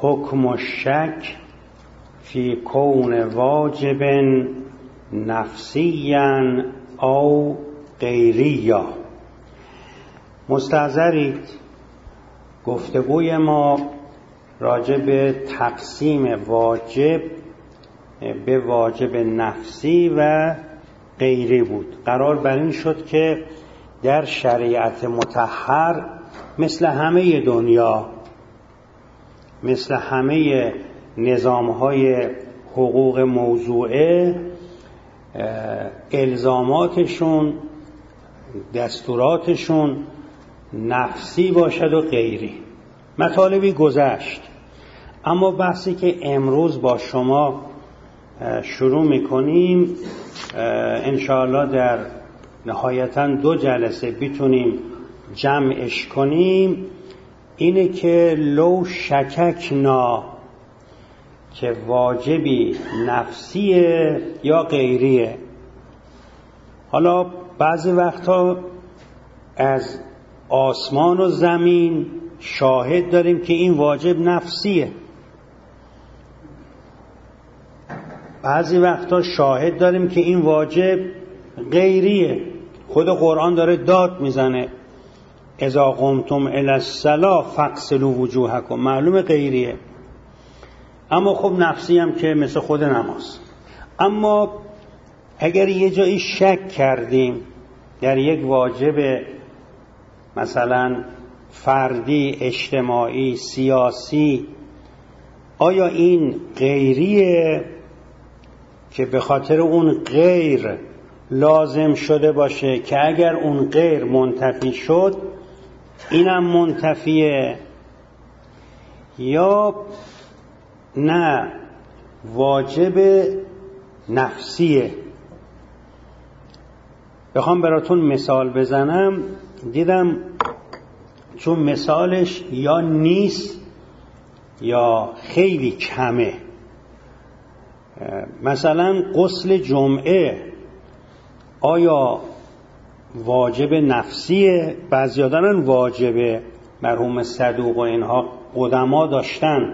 حکم الشک فی کون واجب نفسیا او غیریا. مستحضرید گفتگوی ما راجع به تقسیم واجب به واجب نفسی و غیری بود. قرار بر این شد که در شریعت مطهر مثل همه دنیا، مثل همه نظام‌های حقوق موضوعه، الزاماتشون، دستوراتشون نفسی باشد و غیری. مطالبی گذشت، اما بحثی که امروز با شما شروع میکنیم انشاءالله در نهایتاً 2 جلسه بتونیم جمعش کنیم، اینه که لو شککنا که واجبی نفسیه یا غیریه. حالا بعضی وقتا از آسمان و زمین شاهد داریم که این واجب نفسیه، بعضی وقتا شاهد داریم که این واجب غیریه. خود قرآن داره داد میزنه اذا قمتم الی الصلاة فاغسلوا وجوهکم، معلومه غیریه، اما خب نفسی هم که مثل خود نماز. اما اگر یه جایی شک کردیم در یک واجب مثلا فردی، اجتماعی، سیاسی، آیا این غیریه که به خاطر اون غیر لازم شده باشه که اگر اون غیر منتفی شد اینم منتفیه، یا نه واجب نفسیه؟ بخوام براتون مثال بزنم، دیدم چون مثالش یا نیست یا خیلی کمه. مثلا غسل جمعه آیا واجب نفسیه؟ بعضی دارن واجبه، مرحوم صدوق و اینها قدما داشتن.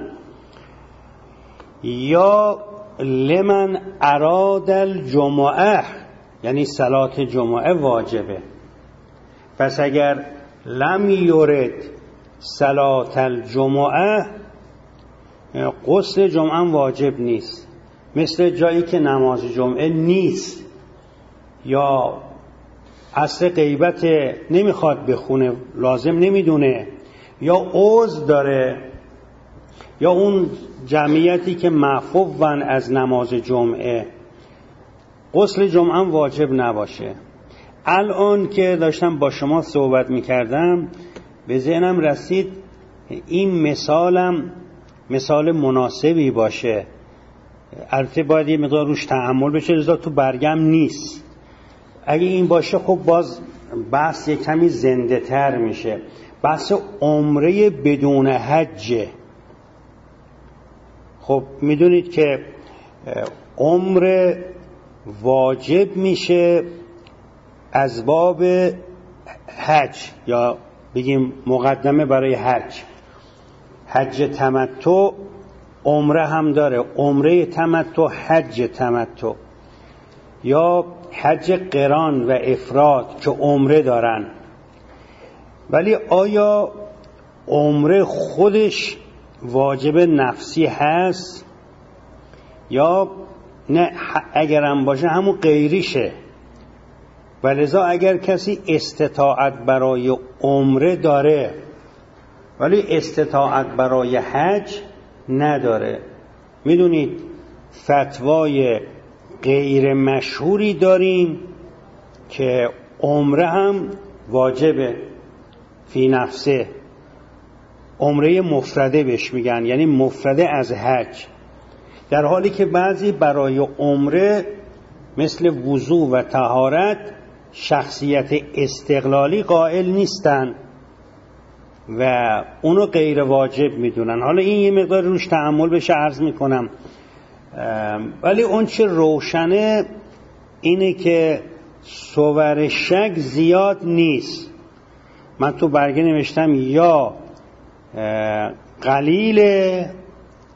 یا لمن اراد الجمعه، یعنی صلات جمعه واجبه. پس اگر لم یورد صلات الجمعه، غسل جمعه واجب نیست، مثل جایی که نماز جمعه نیست، یا اصل غیبت نمیخواد بخونه، لازم نمیدونه، یا عذر داره، یا اون جمعیتی که معفوون از نماز جمعه، غسل جمعه واجب نباشه. الان که داشتم با شما صحبت میکردم به ذهنم رسید این مثالم مثال مناسبی باشه. البته باید یه مقدار روش تأمل بشه، لذا تو برگم نیست. اگه این باشه خب باز بحث یه کمی زنده تر میشه. بحث عمره بدون حجه. خب میدونید که عمره واجب میشه از باب حج، یا بگیم مقدمه برای حج. حج تمتع عمره هم داره، عمره تمتع، حج تمتع، یا حج قران و افراد که عمره دارن. ولی آیا عمره خودش واجب نفسی هست یا نه؟ اگرم باشه همون غیریشه. ولذا اگر کسی استطاعت برای عمره داره ولی استطاعت برای حج نداره، میدونید فتوای غیر مشهوری داریم که عمره هم واجبه فی نفسه، عمره مفرده بهش میگن، یعنی مفرده از حج، در حالی که بعضی برای عمره مثل وضو و طهارت شخصیت استقلالی قائل نیستن و اونو غیر واجب میدونن. حالا این یه مقدار روش تأمل بشه عرض میکنم، ولی اون چه روشنه اینه که صور شک زیاد نیست. من تو برگه نوشتم یا قلیله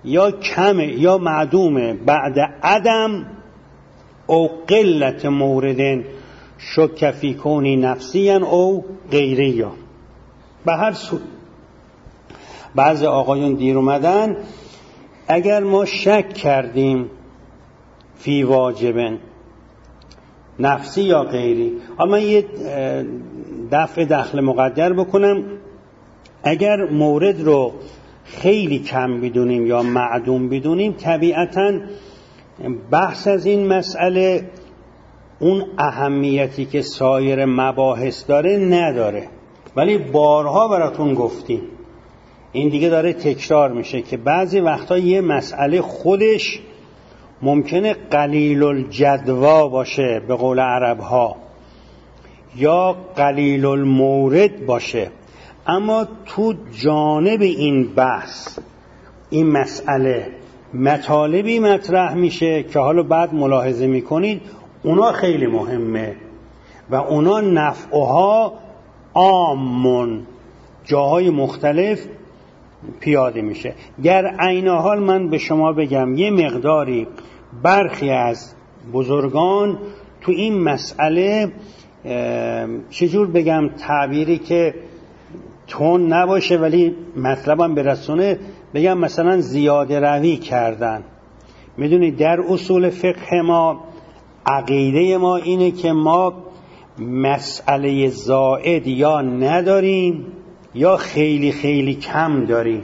یا کمه یا معدومه بعد عدم او قلت موردن شک فی کونی نفسیاً او غیری. به هر صورت بعضی آقایون دیر اومدن، اگر ما شک کردیم فی واجبن نفسی یا غیری، اما یه دخل مقدر بکنم، اگر مورد رو خیلی کم بدونیم یا معدوم بدونیم، طبیعتاً بحث از این مسئله اون اهمیتی که سایر مباحث داره نداره. ولی بارها براتون گفتیم، این دیگه داره تکرار میشه که بعضی وقتا یه مسئله خودش ممکنه قلیل الجدوا باشه به قول عربها، یا قلیل المورد باشه، اما تو جانب این بحث این مسئله مطالبی مطرح میشه که حالا بعد ملاحظه میکنید اونا خیلی مهمه و اونا نفعها عامون جاهای مختلف پیاده میشه. گر عین حال من به شما بگم یه مقداری برخی از بزرگان تو این مسئله چجور بگم تعبیری که تون نباشه ولی مطلبم برسونه، بگم مثلا زیاده روی کردن. میدونید در اصول فقه ما عقیده ما اینه که ما مسئله زائد یا نداریم یا خیلی خیلی کم داریم.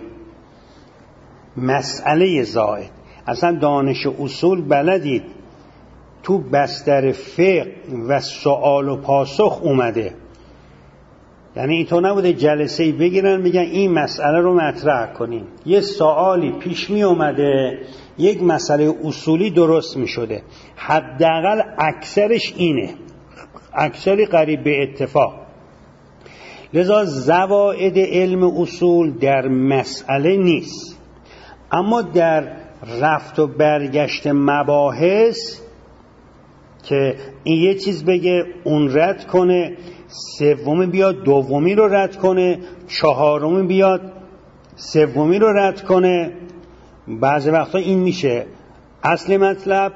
مسئله زائد اصلا دانش اصول بلدید تو بستر فقه و سوال و پاسخ اومده، یعنی اینطور نبوده جلسه‌ای بگیرن بگن این مسئله رو مطرح کنیم. یه سوالی پیش می اومده، یک مسئله اصولی درست می شده، حداقل اکثرش اینه، اکثری قریب به اتفاق. لذا زوائد علم اصول در مسئله نیست، اما در رفت و برگشت مباحث که این یه چیز بگه اون رد کنه، سومی بیاد دومی رو رد کنه، چهارمی بیاد سومی رو رد کنه، بعضی وقتا این میشه اصل مطلب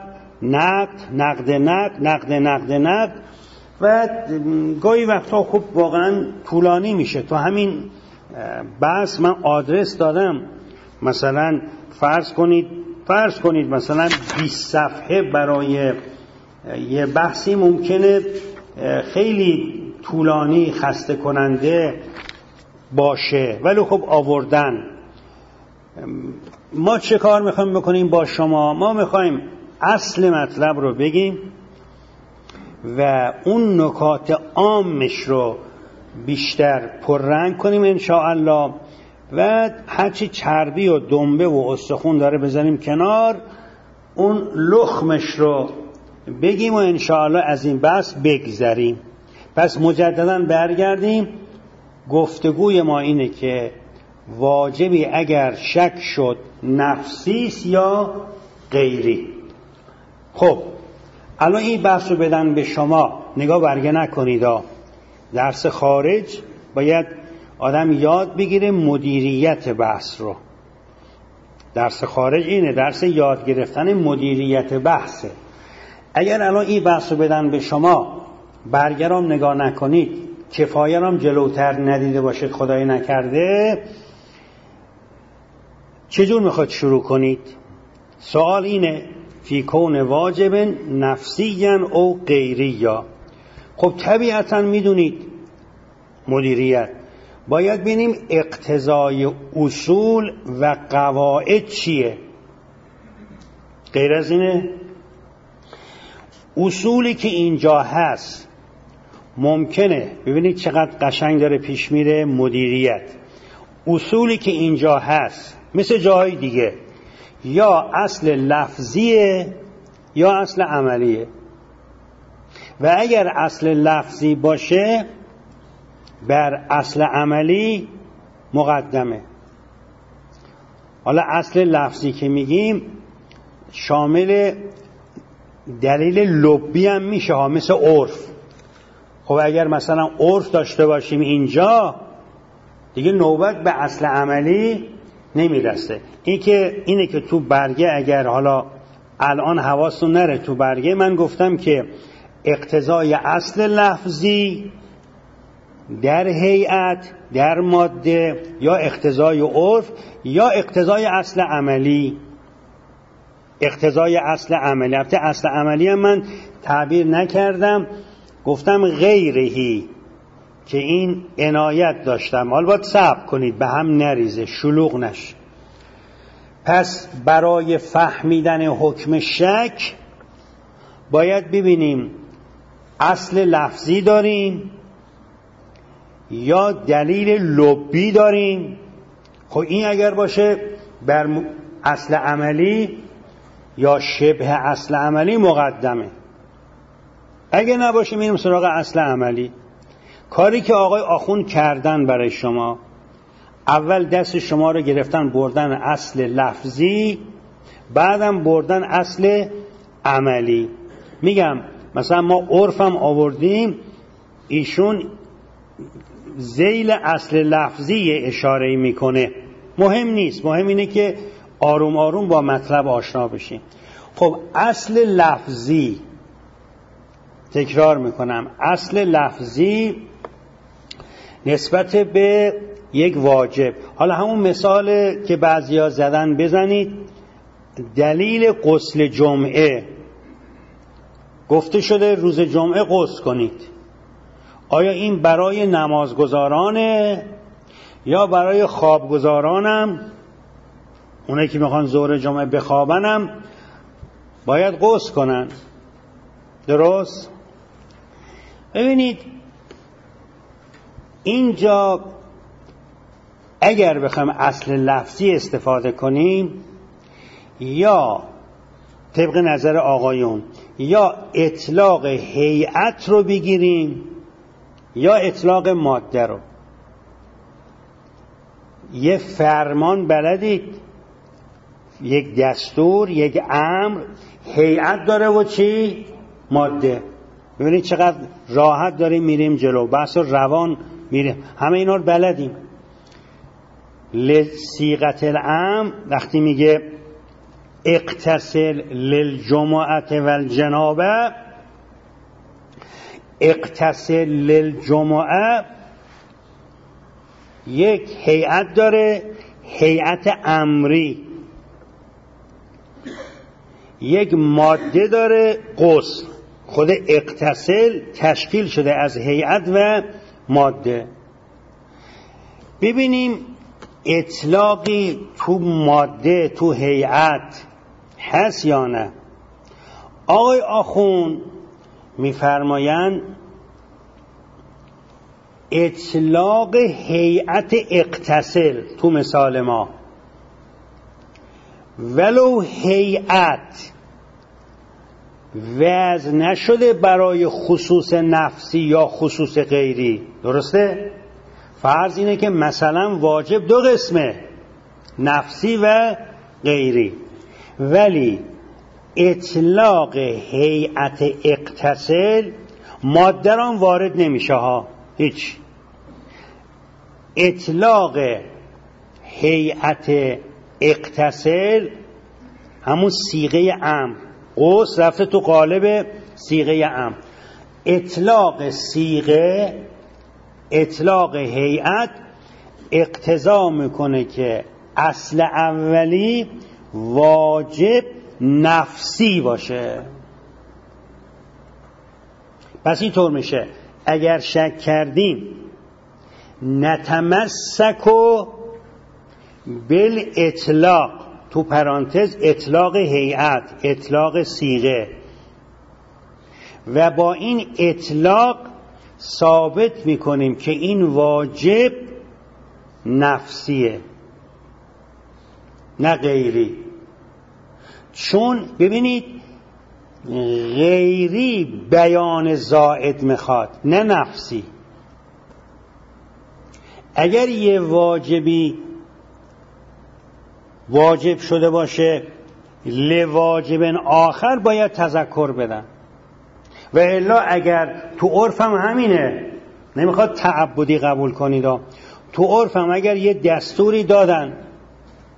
نقد و گاهی وقتا خب واقعا طولانی میشه. تو همین بحث من آدرس دادم، مثلا فرض کنید مثلا 20 صفحه برای یه بحثی ممکنه خیلی طولانی خسته کننده باشه، ولی خب آوردن. ما چه کار میخوایم بکنیم با شما؟ ما میخوایم اصل مطلب رو بگیم و اون نکات عامش رو بیشتر پررنگ کنیم انشاءالله، و هرچی چربی و دنبه و استخون داره بزنیم کنار، اون لخمش رو بگیم و انشاءالله از این بحث بگذریم. پس مجددا برگردیم. گفتگوی ما اینه که واجبی اگر شک شد نفسیست یا غیری. خب الان این بحث رو بدن به شما، نگاه برگه نکنید. درس خارج باید آدم یاد بگیره مدیریت بحث رو. درس خارج اینه، درس یاد گرفتن مدیریت بحثه. اگر الان این بحث رو بدن به شما، برگرام نگاه نکنید، کفایه رام جلوتر ندیده باشید، خدای نکرده، چجور میخواد شروع کنید؟ سوال اینه فی کون واجب نفسیاً او غیریا. خب طبیعتاً میدونید مدیریت باید ببینیم اقتضای اصول و قواعد چیه. غیر از اینه اصولی که اینجا هست ممکنه، ببینید چقدر قشنگ داره پیش میره مدیریت. اصولی که اینجا هست مثل جاهای دیگه یا اصل لفظیه یا اصل عملیه، و اگر اصل لفظی باشه بر اصل عملی مقدمه. حالا اصل لفظی که میگیم شامل دلیل لبی هم میشه ها، مثل عرف. خب اگر مثلا عرف داشته باشیم اینجا، دیگه نوبت به اصل عملی نمیرسه. اینه که تو برگه، اگر حالا الان حواستون نره تو برگه، من گفتم که اقتضای اصل لفظی در هیئت، در ماده، یا اقتضای عرف، یا اقتضای اصل عملی. اقتضای اصل عملی، البته اصل عملی هم من تعبیر نکردم، گفتم غیرهی، که این عنایت داشتم. حالا باید صبر کنید به هم نریزه، شلوغ نشه. پس برای فهمیدن حکم شک باید ببینیم اصل لفظی داریم یا دلیل لبی داریم. خب این اگر باشه بر اصل عملی یا شبه اصل عملی مقدمه، اگه نباشه میریم سراغ اصل عملی. کاری که آقای آخوند کردن برای شما، اول دست شما رو گرفتن بردن اصل لفظی، بعدم بردن اصل عملی. میگم مثلا ما عرفم آوردیم، ایشون ذیل اصل لفظی اشاره میکنه. مهم نیست، مهم اینه که آروم آروم با مطلب آشنا بشیم. خب اصل لفظی، تکرار میکنم، اصل لفظی نسبت به یک واجب. حالا همون مثال که بعضیا زدن بزنید. دلیل غسل جمعه، گفته شده روز جمعه غسل کنید. آیا این برای نمازگزارانه یا برای خوابگزارانم؟ اونایی که میخوان ظهر جمعه بخوابنم باید غسل کنن. درست؟ ببینید اینجا اگر بخوایم اصل لفظی استفاده کنیم، یا طبق نظر آقایون یا اطلاق هیئت رو بگیریم یا اطلاق ماده رو. یه فرمان بلدید، یک دستور، یک امر هیئت داره و چی؟ ماده. ببینید چقدر راحت داریم میریم جلو، بحث روان میریم، همه اینا رو بلدیم. لصیغت الامر وقتی میگه اغتسل للجمعه والجنابه، اغتسل للجمعه یک هیئت داره، هیئت امری، یک ماده داره، غسل. خود اغتسل تشکیل شده از هیئت و ماده. ببینیم اطلاقی تو ماده، تو هیئت هست یا نه. آقای آخوند میفرمایند اطلاق هیئت اغتسل تو مثال ما، ولو هیئت وضع نشده برای خصوص نفسی یا خصوص غیری. درسته؟ فرض اینه که مثلا واجب دو قسمه، نفسی و غیری، ولی اطلاق هیئت اغتسل ماده را وارد نمیشه ها، هیچ. اطلاق هیئت اغتسل همون صیغه امر، غسل رفته تو قالب صیغه امر. اطلاق صیغه، اطلاق هیئت اقتضا میکنه که اصل اولی واجب نفسی باشه. پس اینطور میشه اگر شک کردیم نتمسکو بالاطلاق، تو پرانتز اطلاق هیئت، اطلاق صیغه، و با این اطلاق ثابت میکنیم که این واجب نفسیه نه غیری. چون ببینید غیری بیان زائد میخواد نه نفسی. اگر یه واجبی واجب شده باشه لواجب آخر باید تذکر بدن، و الا اگر تو عرفم همینه، نمیخواد تعبدی قبول کنید، تو عرفم اگر یه دستوری دادن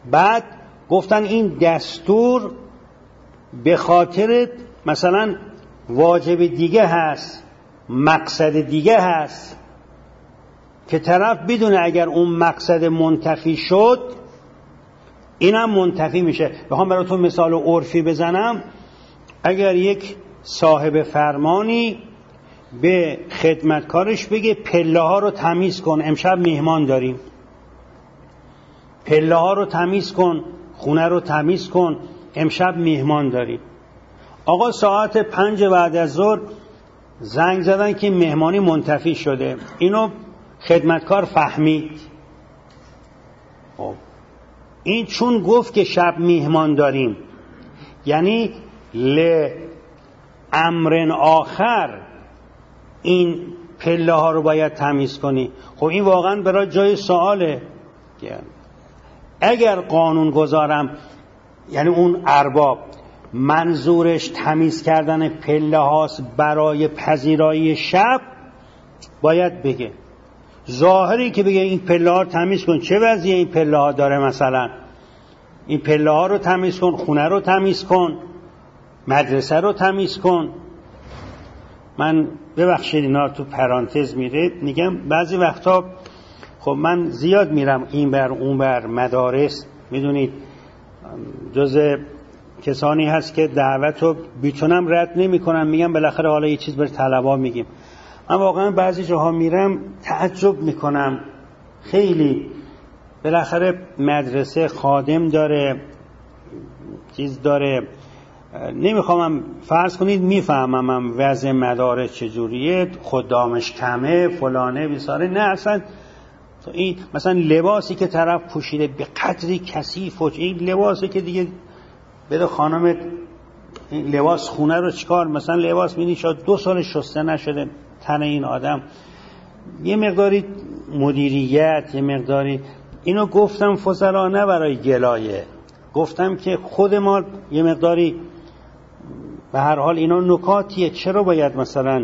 بعد گفتن این دستور به خاطر مثلا واجب دیگه هست، مقصد دیگه هست که طرف بدونه اگر اون مقصد منتفی شد اینم منتفی میشه. بخوام براتون مثال عرفی بزنم، اگر یک صاحب فرمانی به خدمتکارش بگه پله ها رو تمیز کن، امشب میهمان داریم، پله ها رو تمیز کن، خونه رو تمیز کن، امشب میهمان داریم. آقا ساعت 5 بعد از ظهر زنگ زدن که مهمانی منتفی شده. اینو خدمتکار فهمید. این چون گفت که شب میهمان داریم، یعنی امر آخر این پله ها رو باید تمیز کنی. خب این واقعا برای جای سواله. اگر قانون گذارم، یعنی اون ارباب منظورش تمیز کردن پله هاست برای پذیرایی شب، باید بگه. ظاهری که بگه این پله ها رو تمیز کن، چه وضعیه این پله ها داره، مثلا این پله ها رو تمیز کن، خونه رو تمیز کن، مدرسه رو تمیز کن. من ببخشید اینا تو پرانتز میره، میگم بعضی وقتا خب من زیاد میرم این بر اون بر مدارس، میدونید جز کسانی هست که دعوت رو بیتونم رد نمی کنم، میگم بالاخره حالا یه چیز بر طلبا میگیم. من واقعا بعضی جاها میرم تعجب میکنم، خیلی بالاخره مدرسه خادم داره، چیز داره، نمیخوام فرض کنید میفهمم وضع مدارس چجوریه، خدامش کمه، فلانه بیساره، نه اصلا. این مثلا لباسی که طرف پوشیده به قدری کثیف، این لباسی که دیگه بده خانمت این لباس خونه رو چیکار، مثلا لباس بینی شاید 2 سال شسته نشده تن این آدم. یه مقداری مدیریت، یه مقداری اینو گفتم فضلا نه برای گلایه، گفتم که خود ما یه مقداری به هر حال اینا نکاتیه، چرا باید مثلا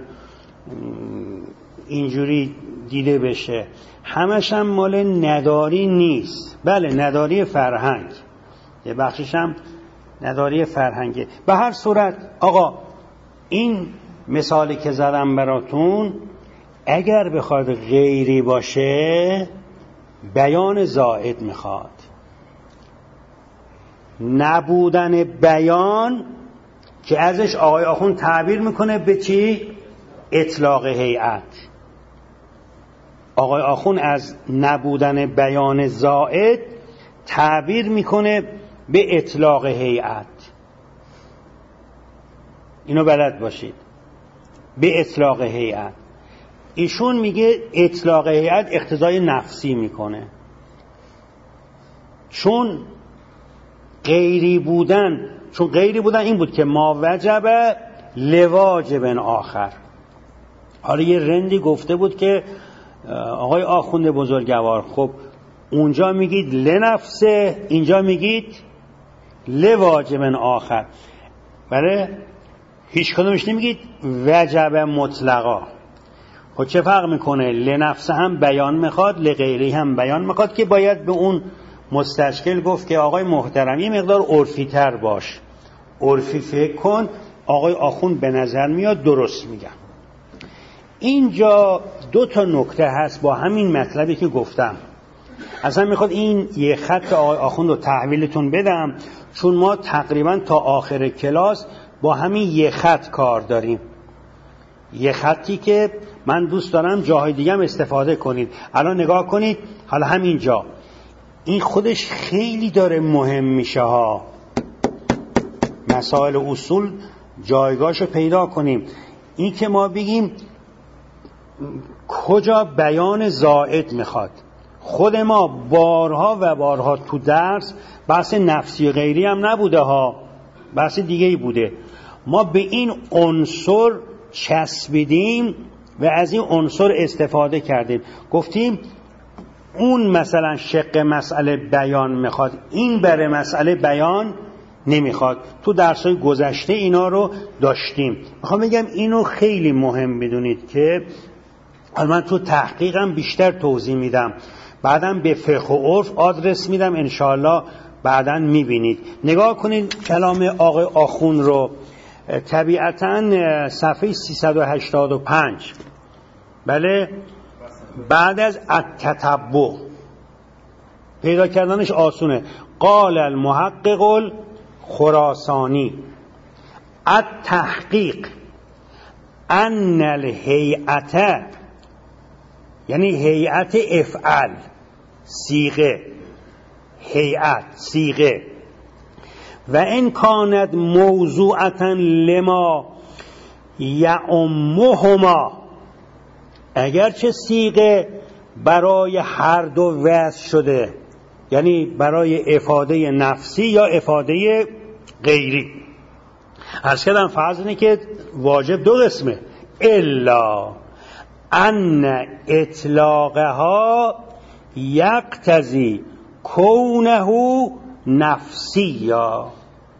اینجوری دیده بشه. همش هم مال نداری نیست، بله نداری فرهنگ، یه بخشش هم نداری فرهنگه. به هر صورت آقا این مثالی که زدم براتون اگر بخواد غیری باشه بیان زائد میخواد. نبودن بیان که ازش آقای آخوند تعبیر میکنه به چی؟ اطلاق هیئت. آقای آخوند از نبودن بیان زائد تعبیر میکنه به اطلاق هیئت. اینو بلد باشید، به اطلاق هیئت. ایشون میگه اطلاق هیئت اقتضای نفسی میکنه، چون غیری بودن این بود که ما وجب لواجب آخر. حالا یه رندی گفته بود که آقای آخوند بزرگوار خب اونجا میگید لنفسه، اینجا میگید لواجب آخر، بله هیچ کدومش نمیگید وجب مطلقا. خب چه فرق میکنه؟ لنفسه هم بیان میخواد، لغیری هم بیان میخواد، که باید به اون مستشکل گفت که آقای محترم یه مقدار عرفی تر باش، عرفی فکر کن. آقای آخوند به نظر میاد درست میگن. اینجا 2 نکته هست با همین مطلبی که گفتم. اصلا میخواد این یه خط آقای آخوند رو تحویلتون بدم، چون ما تقریبا تا آخر کلاس با همین یه خط کار داریم، یه خطی که من دوست دارم جاهای دیگه هم استفاده کنید. الان نگاه کنید، حالا همینجا این خودش خیلی داره مهم میشه ها، مسائل اصول جایگاهشو پیدا کنیم. این که ما بگیم کجا بیان زائد میخواد. خود ما بارها و بارها تو درس بحث نفسی غیری هم نبوده ها، بحث دیگه‌ای بوده. ما به این عنصر چسبیدیم و از این عنصر استفاده کردیم، گفتیم اون مثلا شق مسئله بیان میخواد، این بره مسئله بیان نمیخواد. تو درس‌های گذشته اینا رو داشتیم. میخوام بگم اینو خیلی مهم بدونید که من تو تحقیقم بیشتر توضیح میدم، بعدم به فقه و عرف آدرس میدم، انشاءالله بعداً میبینید. نگاه کنید کلام آقای آخوند رو، طبیعتاً صفحه 385. بله، بعد از التتبع پیدا کردنش آسونه. قال المحقق الخراسانی التحقیق ان الهیئت، یعنی هیئت افعل، صیغه، هیئت صیغه، و ان کانت موضوعتا لما یعمهما، اگرچه صیغه برای هر دو وضع شده، یعنی برای افاده نفسی یا افاده غیری. عرض کردم فرض اینه که واجب دو قسمه، الا ان اطلاقها یقتضی کونه نفسیا.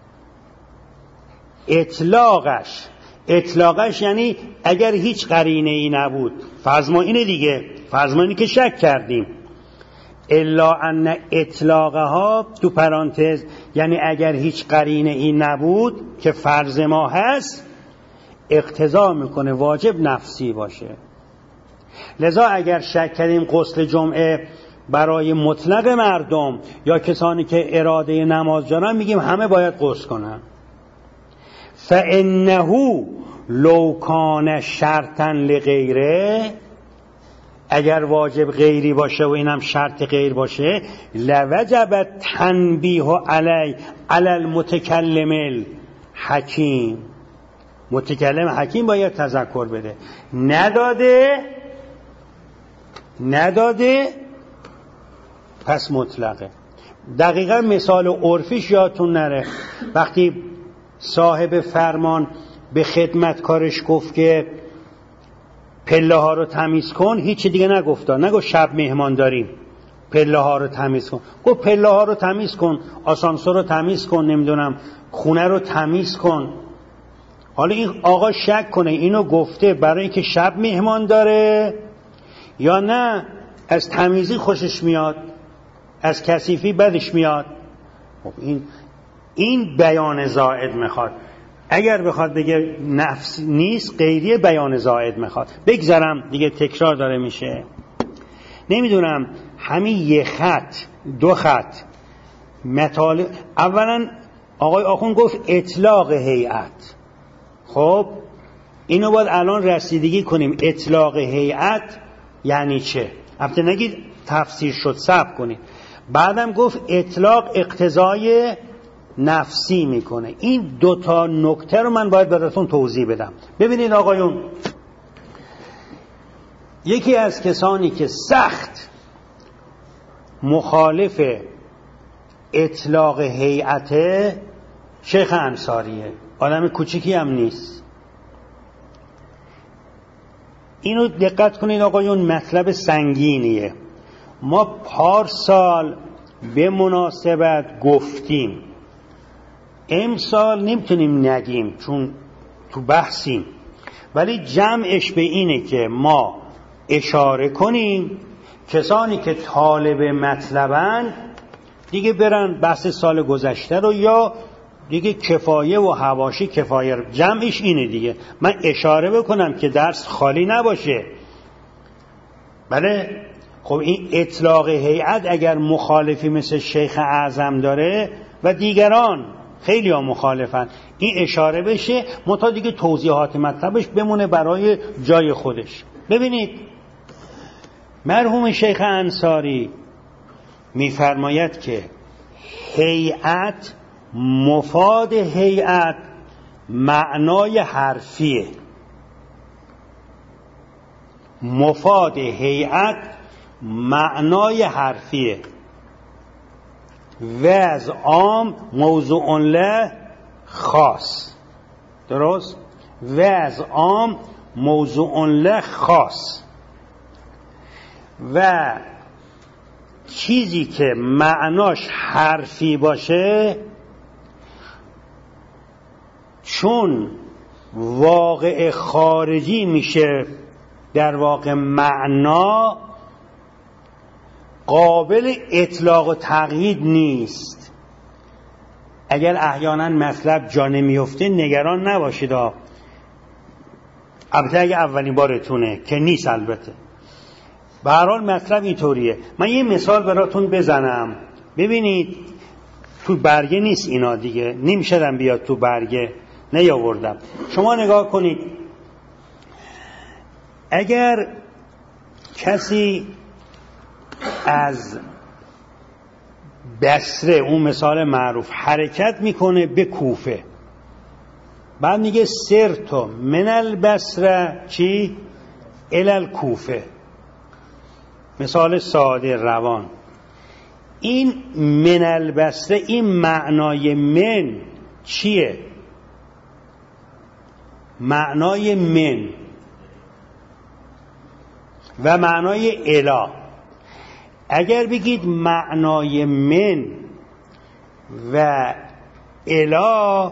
اطلاقش یعنی اگر هیچ قرینه ای نبود، فرض ما اینه دیگه، فرض ما اینه که شک کردیم، الا ان اطلاقها تو پرانتز یعنی اگر هیچ قرینه ای نبود که فرض ما هست، اقتضا میکنه واجب نفسی باشه. لذا اگر شک کردیم غسل جمعه برای مطلق مردم یا کسانی که اراده نماز دارن، میگیم همه باید غسل کنن. فانه لو کان شرطا لغیره، اگر واجب غیری باشه و اینم شرط غیر باشه، لوجب تنبیه علی المتکلم الحکیم. متکلم حکیم باید تذکر بده. نداده پس مطلقه. دقیقا مثال عرفیش یادتون نره، وقتی صاحب فرمان به خدمتکارش گفت که پله ها رو تمیز کن، هیچ دیگه نگفت شب مهمان داریم پله ها رو تمیز کن، گفت پله ها رو تمیز کن، آسانسور رو تمیز کن، نمیدونم خونه رو تمیز کن. حالا این آقا شک کنه اینو گفته برای اینکه شب مهمان داره یا نه از تمیزی خوشش میاد، از کثیفی بدش میاد. خب این بیان زائد میخواد. اگر بخواد بگه نفس نیست، غیری بیان زائد میخواد. بگذارم دیگه، تکرار داره میشه. نمیدونم همین یه خط دو خط مطالب. اولا آقای آخوند گفت اطلاق هیئت. خب اینو باید الان رسیدگی کنیم. اطلاق هیئت یعنی چه؟ البته نگید تفسیر شد، صبر کنید. بعدم گفت اطلاق اقتضای نفسی میکنه. این دوتا نکته رو من باید براتون توضیح بدم. ببینید آقایون، یکی از کسانی که سخت مخالف اطلاق هیئت شیخ انصاریه. آدم کوچیکی هم نیست. اینو دقت کنید آقایون، مطلب سنگینیه. ما پارسال به مناسبت گفتیم، امسال نمیتونیم نگیم چون تو بحثیم، ولی جمعش به اینه که ما اشاره کنیم کسانی که طالب مطلبن دیگه برن بحث سال گذشته رو، یا دیگه کفایه و حواشی کفایه. جمعش اینه دیگه، من اشاره بکنم که درس خالی نباشه. بله. خب این اطلاق هیئت اگر مخالفی مثل شیخ اعظم داره و دیگران خیلی ها مخالفن، این اشاره بشه، منتها دیگه توضیحات مطلبش بمونه برای جای خودش. ببینید مرحوم شیخ انصاری میفرماید که هیئت، مفاد هیئت معنای حرفیه. مفاد هیئت معنای حرفیه. وضع عام موضوع له خاص. درست؟ وضع عام موضوع له خاص. و چیزی که معناش حرفی باشه چون واقع خارجی میشه، در واقع معنا قابل اطلاق و تقیید نیست. اگر احیانا مطلب جا نمیفته نگران نباشید. البته اگه اولین بارتونه که نیست، البته به هر حال مطلب اینطوریه. من یه مثال براتون بزنم. ببینید تو برگه نیست اینا دیگه، نمیشدم بیاد تو برگه، نیاوردم. شما نگاه کنید، اگر کسی از بصره، اون مثال معروف، حرکت میکنه به کوفه، بعد میگه سرتو من البصره چی؟ الی الکوفه. مثال ساده روان. این من البصره، این معنای من چیه؟ معنای من و معنای الی. اگر بگید معنای من و الی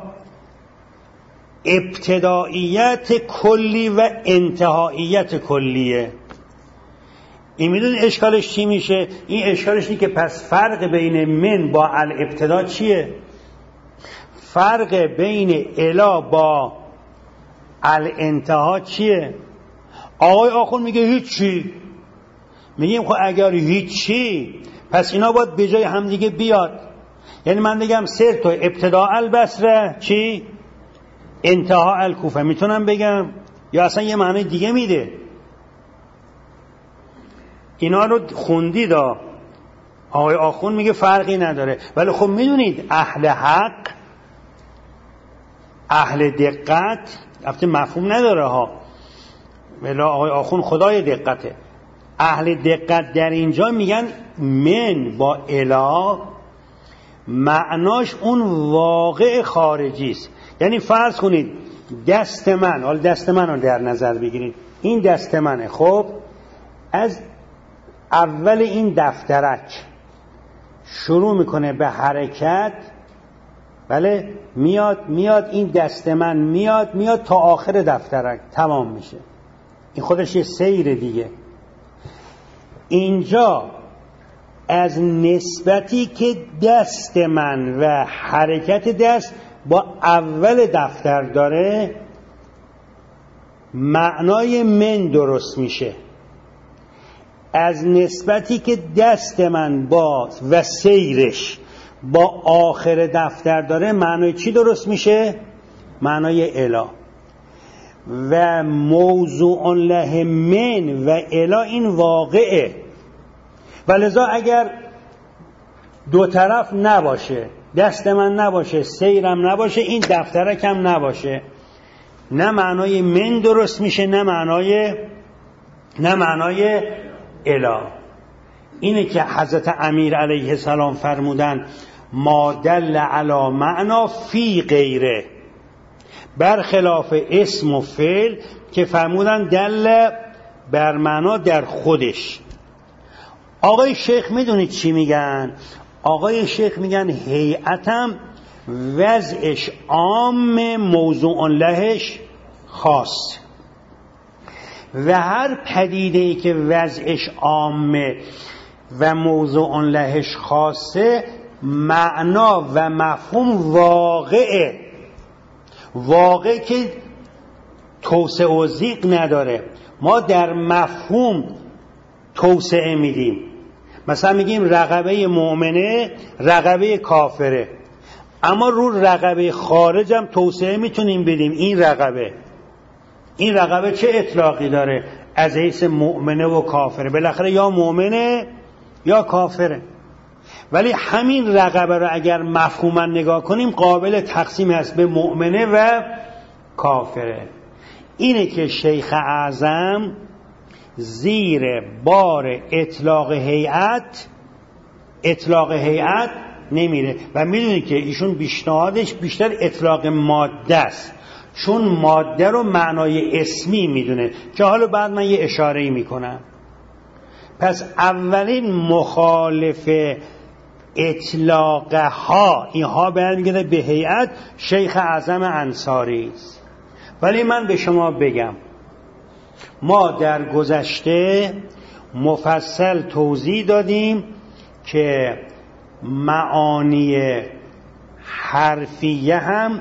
ابتداییت کلی و انتهاییت کلیه، این میدونی اشکالش چی میشه؟ این اشکالش اینه که پس فرق بین من با الابتدا چیه؟ فرق بین الی با الانتها چیه؟ آقای آخوند میگه هیچی. میگیم خب اگر هیچی پس اینا باید به جای همدیگه بیاد. یعنی من بگم سر تو ابتدا البصره چی؟ انتها الکوفه. میتونم بگم یا اصلا یه معنی دیگه میده. اینا رو خوندید. آقای آخوند میگه فرقی نداره. ولی خب میدونید اهل حق، اهل دقت، البته مفهوم نداره ها، ولی آقای آخوند خدای دقته. اهل دقت در اینجا میگن من با الی معناش اون واقع خارجی است. یعنی فرض کنید دست من، حالا دست من رو در نظر بگیرید، این دست منه. خب از اول این دفترک شروع میکنه به حرکت، بله، میاد این دست من میاد تا آخر دفترک تمام میشه. این خودش یه سیر دیگه. اینجا از نسبتی که دست من و حرکت دست با اول دفتر داره معنای من درست میشه. از نسبتی که دست من با و سیرش با آخر دفتر داره معنای چی درست میشه؟ معنای الی. و موضوع له من و الی این واقعه. ولذا اگر دو طرف نباشه، دست من نباشه، سیرم نباشه، این دفترکم نباشه، نه معنای من درست میشه نه معنای الی. اینه که حضرت امیر علیه السلام فرمودن ما دل علی معنا فی غیره، برخلاف اسم و فعل که فرمودن دل بر معنا در خودش. آقای شیخ میدونید چی میگن؟ آقای شیخ میگن هیئتم وضعش عام موضوع لهش خاص، و هر پدیده‌ای که وضعش عامه و موضوع لهش خاصه معنا و مفهوم واقع که توسعه و ضیق نداره. ما در مفهوم توسعه میدیم، مثلا میگیم رقبه مؤمنه رقبه کافره، اما رو رقبه خارج هم توسعه میتونیم بدیم. این رقبه چه اطلاقی داره؟ از حیث مؤمنه و کافره، بالاخره یا مؤمنه یا کافره. ولی همین رقبه رو اگر مفهوما نگاه کنیم قابل تقسیم است به مؤمنه و کافره. اینه که شیخ اعظم زیر بار اطلاق هیئت نمیره و میدونی که ایشون پیشنهادش بیشتر اطلاق ماده است، چون ماده رو معنای اسمی میدونه که حالا بعد من یه اشاره‌ای میکنم. پس اولین مخالف اطلاقها، اینها برمیگرده به هیئت، شیخ اعظم انصاری است. ولی من به شما بگم ما در گذشته مفصل توضیح دادیم که معانی حرفیه هم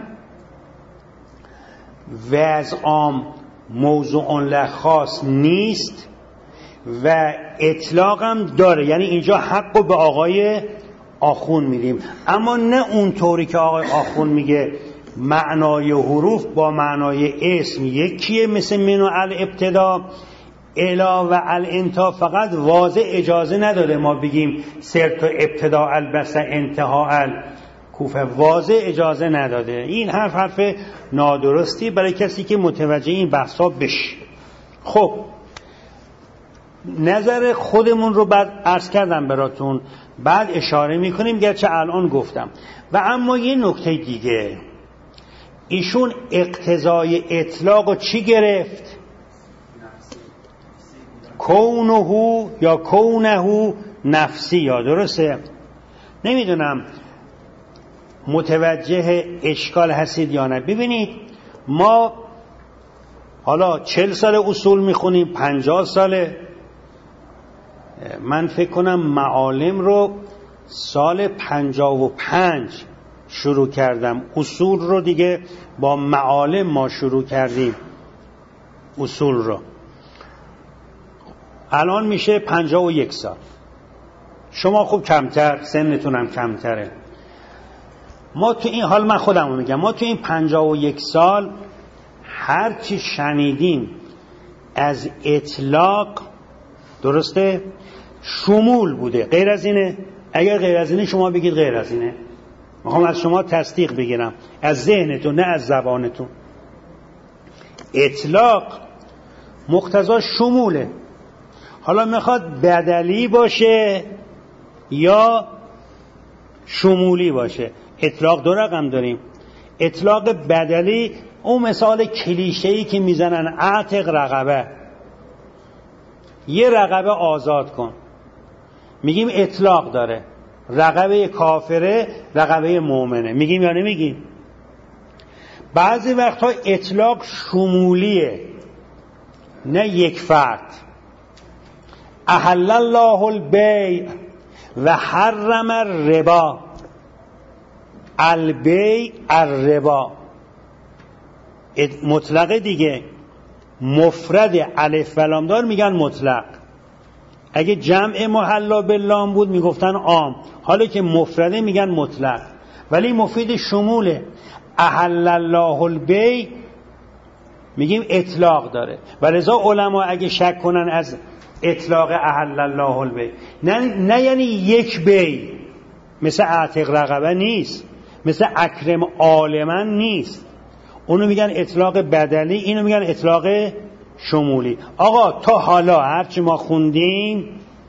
وضع عام موضوع له خاص نیست و اطلاق هم داره، یعنی اینجا حق رو به آقای آخون میدیم، اما نه اونطوری که آقای آخون میگه معنای حروف با معنای اسم یکیه، مثل منو الابتدا الا و الانتها. فقط واضح اجازه نداده ما بگیم سرت ابتدا البسه انتها الکوفه، واضح اجازه داده. این حرف نادرستی برای کسی که متوجه این بحثا بشه. خب نظر خودمون رو بعد عرض کردم براتون، بعد اشاره میکنیم گرچه الان گفتم. و اما یه نکته دیگه، ایشون اقتضای اطلاق رو چی گرفت؟ کونه یا کونه نفسی، یا درسته؟ نمیدونم متوجه اشکال هستید یا نه. ببینید ما حالا 40 سال اصول میخونیم، 50 ساله، من فکر کنم معالم رو سال 55 شروع کردم، اصول رو دیگه با معالم ما شروع کردیم اصول رو، الان میشه 51 سال. شما خوب کمتر، سنتون هم کمتره. ما تو این حال، من خودم رو میگم، ما تو این 51 سال هرچی شنیدیم از اطلاق، درسته، شمول بوده. غیر از اینه؟ اگر غیر از اینه شما بگید غیر از اینه. میخوام از شما تصدیق بگیرم، از ذهنتون نه از زبانتون. اطلاق مقتضا شموله. حالا میخواد بدلی باشه یا شمولی باشه. اطلاق دو رقم داریم. اطلاق بدلی اون مثال کلیشه‌ای که میزنن اعتق رقبه، یه رقبه آزاد کن، میگیم اطلاق داره. رقبه کافره، رقبه مؤمنه، میگیم یا نمیگیم؟ بعضی وقتها اطلاق شمولیه، نه یک فرد. احل الله البیع و حرم الربا. البیع الربا مطلق دیگه. مفرد الف و لام دار میگن مطلق. اگه جمع محلا باللام بود میگفتن عام، حالا که مفرده میگن مطلق، ولی مفید شموله. احل الله البیع میگیم اطلاق داره. ولذا علما اگه شک کنن از اطلاق احل الله البیع، نه یعنی یک بیع، مثل اعتق رقبه نیست، مثل اکرم عالما نیست، اونو میگن اطلاق بدلی، اینو میگن اطلاق شمولی. آقا تا حالا هرچی ما خوندیم،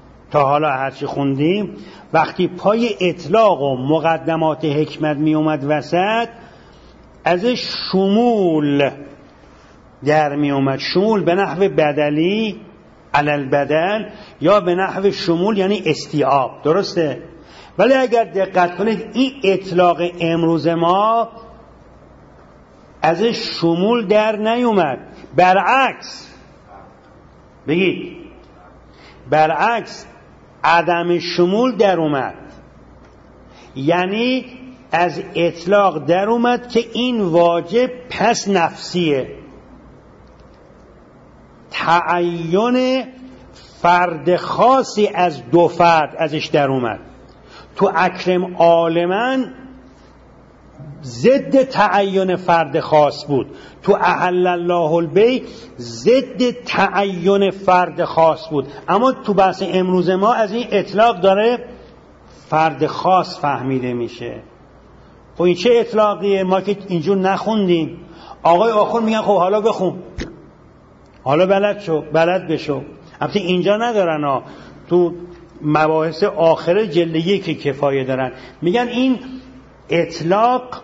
وقتی پای اطلاق و مقدمات حکمت می اومد وسط، ازش شمول در می اومد. شمول به نحو بدلی علل بدل، یا به نحو شمول یعنی استیعاب، درسته؟ ولی اگر دقت کنید این اطلاق امروز ما ازش شمول در نیومد، برعکس بگید، برعکس عدم شمول در اومد. یعنی از اطلاق در اومد که این واجب پس نفسیه، تعین فرد خاصی از دو فرد ازش در اومد. تو اکرم عالما ضد تعین فرد خاص بود، تو احل الله البیع ضد تعین فرد خاص بود. اما تو بحث امروز ما از این اطلاق داره فرد خاص فهمیده میشه. خب این چه اطلاقیه؟ ما که اینجور نخوندیم. آقای آخون میگن خب حالا بخون، حالا بلد بشو. البته اینجا ندارن ها، تو مباحث آخر جلد 1 کفایه دارن. میگن این اطلاق،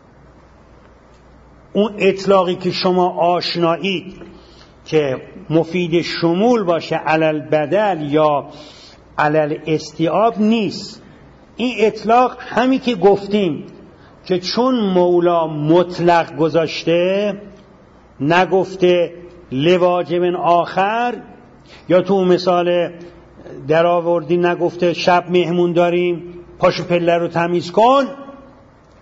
اون اطلاقی که شما آشنایید که مفید شمول باشه علل بدل یا علل استیعاب نیست. این اطلاق همی که گفتیم که چون مولا مطلق گذاشته، نگفته لواجب آخر، یا تو مثال در آوردی نگفته شب مهمون داریم پاشو پله رو تمیز کن،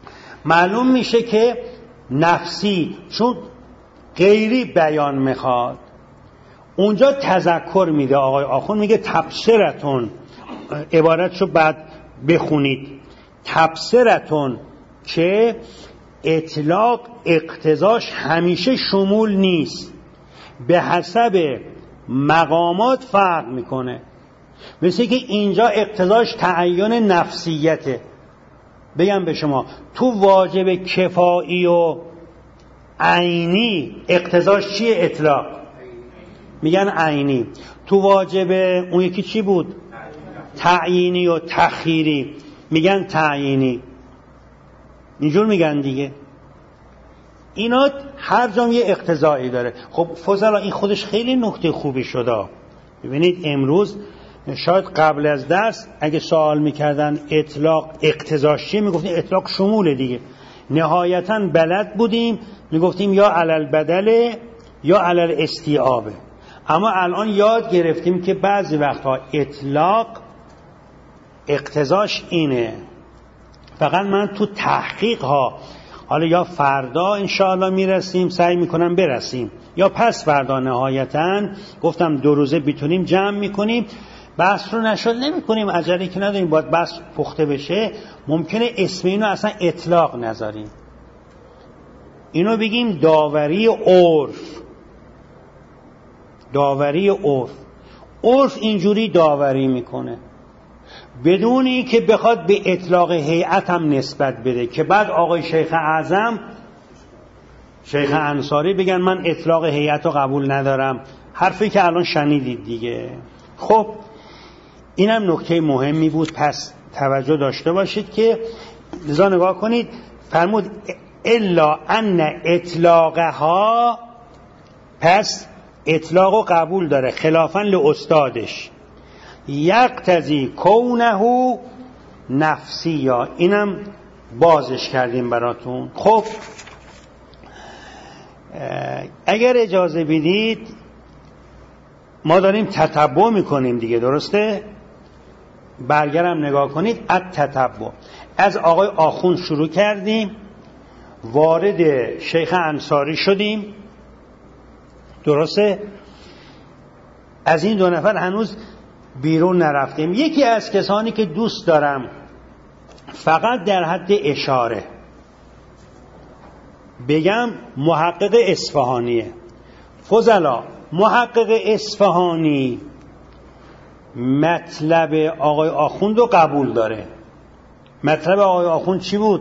معلوم میشه که نفسی، چون غیری بیان میخواد. اونجا تذکر میده آقای آخوند، میگه تبصرتون، عبارتشو بعد بخونید، تبصرتون، که اطلاق اقتضاش همیشه شمول نیست، به حسب مقامات فرق میکنه. مثل که اینجا اقتضاش تعین نفسیته. بگم به شما تو واجب کفایی و عینی اقتضاش چیه؟ اطلاق، میگن عینی. تو واجب اون یکی چی بود؟ تعیینی و تخییری، میگن تعیینی. اینجور میگن دیگه. اینا هر جام یه اقتضایی داره. خب فضلا این خودش خیلی نکته خوبی شده. ببینید امروز شاید قبل از درس اگه سوال میکردن اطلاق اقتضاش چیه، میگفتیم اطلاق شموله دیگه. نهایتاً بلد بودیم میگفتیم یا علل بدله یا علل استیعابه. اما الان یاد گرفتیم که بعضی وقتها اطلاق اقتضاش اینه. فقط من تو تحقیق ها، حالا یا فردا انشاءالله میرسیم، سعی میکنم برسیم، یا پس فردا نهایتاً گفتم 2 روزه بیتونیم جمع میکنیم. بحث رو نشد نمیکنیم، عجله که نداریم، باید بحث پخته بشه. ممکنه اسم اینو اصلا اطلاق نذاریم، اینو بگیم داوری عرف. داوری عرف، عرف اینجوری داوری میکنه بدون این که بخواد به اطلاق هیئت هم نسبت بده، که بعد آقای شیخ اعظم شیخ انصاری بگن من اطلاق هیئت رو قبول ندارم، حرفی که الان شنیدید دیگه. خب اینم نکته مهمی بود، پس توجه داشته باشید که لذا نگاه کنید. فرمود الا ان اطلاقها، پس اطلاق رو قبول داره خلافاً لاستادش، یقتضی کونه نفسی، یا اینم بازش کردیم براتون. خب اگر اجازه بدید ما داریم تتبع میکنیم دیگه، درسته؟ برگرم نگاه کنید. التتبع از آقای آخوند شروع کردیم، وارد شیخ انصاری شدیم، درسته؟ از این 2 نفر هنوز بیرون نرفتیم. یکی از کسانی که دوست دارم فقط در حد اشاره بگم محقق اصفهانیه. فضلا محقق اصفهانی مطلب آقای آخوند رو قبول داره. مطلب آقای آخوند چی بود؟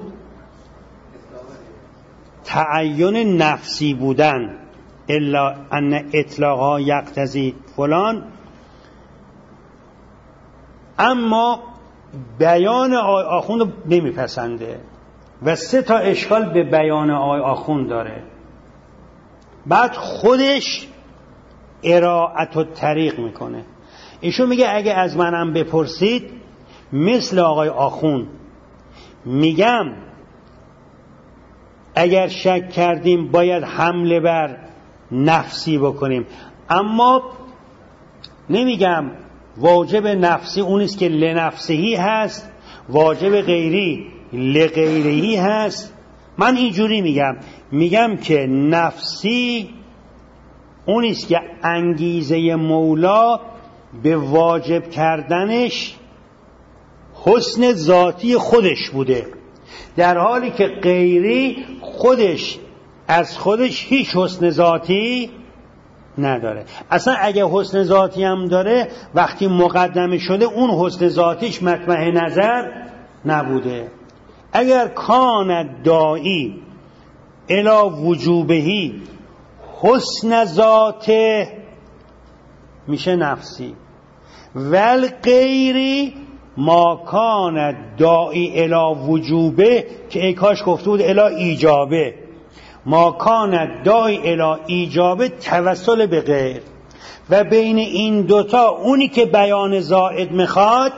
تعین نفسی بودن، الا ان اطلاقها یقتضی فلان. اما بیان آقای آخوند رو نمیپسنده و 3 تا اشکال به بیان آقای آخوند داره. بعد خودش ارائت و طریق میکنه. ایشون میگه اگه از منم بپرسید مثل آقای آخوند میگم اگر شک کردیم باید حمله بر نفسی بکنیم، اما نمیگم واجب نفسی اونیست که لنفسهی هست، واجب غیری لغیرهی هست. من اینجوری میگم که نفسی اونیست که انگیزه مولا به واجب کردنش حسن ذاتی خودش بوده، در حالی که غیری خودش از خودش هیچ حسن ذاتی نداره. اصلا اگه حسن ذاتی هم داره وقتی مقدمه شده اون حسن ذاتیش مطمع نظر نبوده. اگر کان داعی الی وجوبهی حسن ذاته میشه نفسی، ول غیری ما کان داعی الی وجوبه، که ای کاش گفته بود الی ایجابه، ما کان داعی الی ایجابه توسل به غیر. و بین این 2 تا اونی که بیان زائد میخواد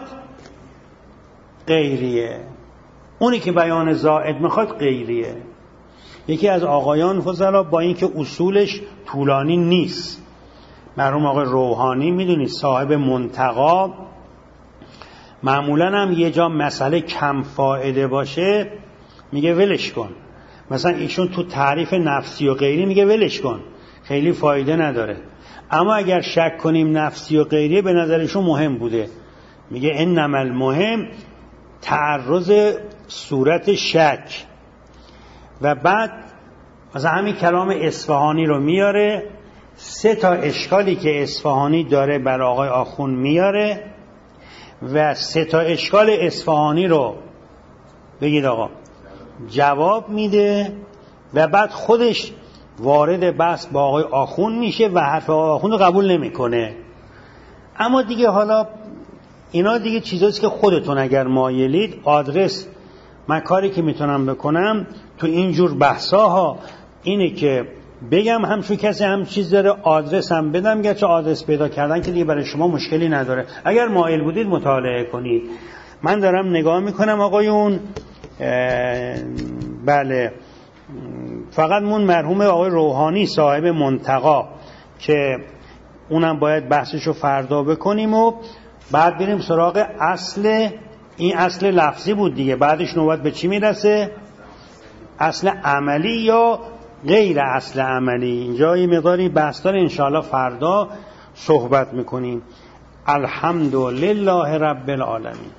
غیریه، اونی که بیان زائد میخواد غیریه. یکی از آقایان فضلا با اینکه اصولش طولانی نیست، مرحوم آقای روحانی میدونید صاحب منتقا، معمولا هم یه جا مسئله کم فایده باشه میگه ولش کن. مثلا ایشون تو تعریف نفسی و غیری میگه ولش کن، خیلی فایده نداره. اما اگر شک کنیم نفسی و غیری به نظرشون مهم بوده، میگه انما المهم تعرض صورت شک. و بعد مثلا همین کلام اصفهانی رو میاره، 3 تا اشکالی که اصفهانی داره بر آقای آخوند میاره و 3 تا اشکال اصفهانی رو بگید آقا جواب میده و بعد خودش وارد بحث با آقای آخوند میشه و حرف آقای آخوند رو قبول نمیکنه. اما دیگه حالا اینا دیگه چیزاست که خودتون اگر مایلید آدرس، من کاری که میتونم بکنم تو اینجور بحثاها اینه که بگم همچون کسی هم چیز داره آدرس هم بدم، گرچه آدرس پیدا کردن که دیگه برای شما مشکلی نداره، اگر مایل بودید مطالعه کنید. من دارم نگاه میکنم آقایون، بله فقط مون مرحوم آقای روحانی صاحب منتقا که اونم باید بحثشو فردا بکنیم و بعد بریم سراغ اصل. این اصل لفظی بود دیگه، بعدش نوبت به چی میرسه؟ اصل عملی یا غیر اصل عملی. اینجا یه مقداری بحث داره، انشاءالله فردا صحبت میکنیم. الحمدلله رب العالمین.